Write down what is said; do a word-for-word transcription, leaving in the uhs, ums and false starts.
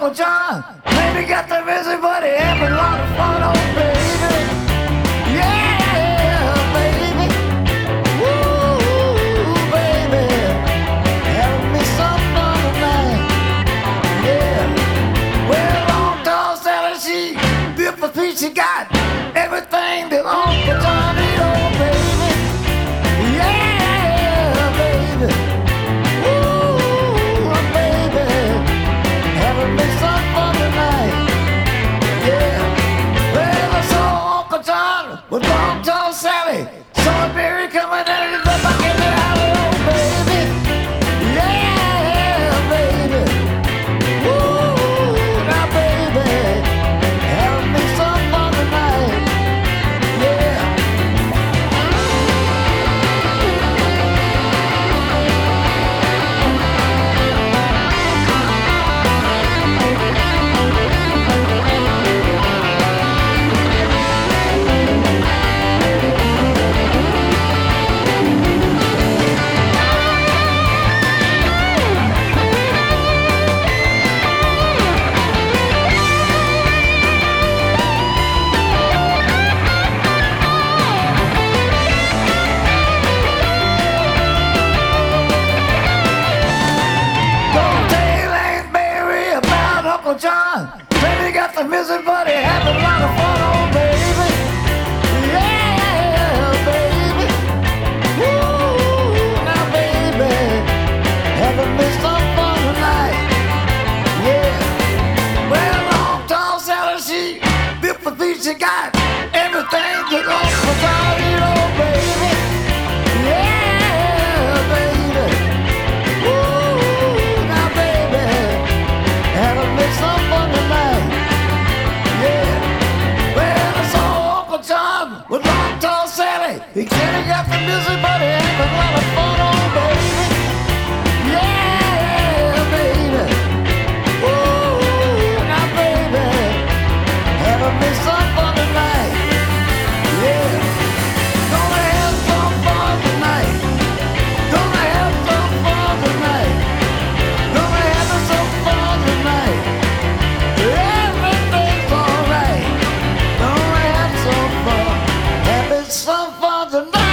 Uncle John. Maybe got the busy, but he having a lot of fun, oh baby. Yeah, baby. Woo, baby. Having me some fun tonight. Yeah. Well, long tall Sally, she built for peace. She got everything that Uncle John need, oh baby. Yeah, baby. Woo, baby. Having me some fun tonight. Yeah. Well, I saw Uncle John with long tall Sally. Saw a berry coming in the back in the alley, oh baby. Yeah, baby. Woo, now baby. Having me some fun tonight. Yeah. Don't tell Aunt Mary about Uncle John. Baby got the missing buddy, having a lot of fun, oh baby. Yeah, baby. Woo, now baby, having me some fun tonight. Yeah. Well, long tall Sally, she built for these, she got everything that Uncle John need, oh baby. Yeah, baby. Woo, now baby, having me some fun tonight. Yeah. Well, I saw Uncle John with long tall Sally. He can't got the music, but he having a lot of fun, oh baby. Yeah, baby. Woo, now baby, having me some fun tonight. Yeah. Gonna have some fun tonight. Gonna have some fun tonight. Gonna have some fun tonight. Everything's alright. Gonna have some fun. Having some fun tonight.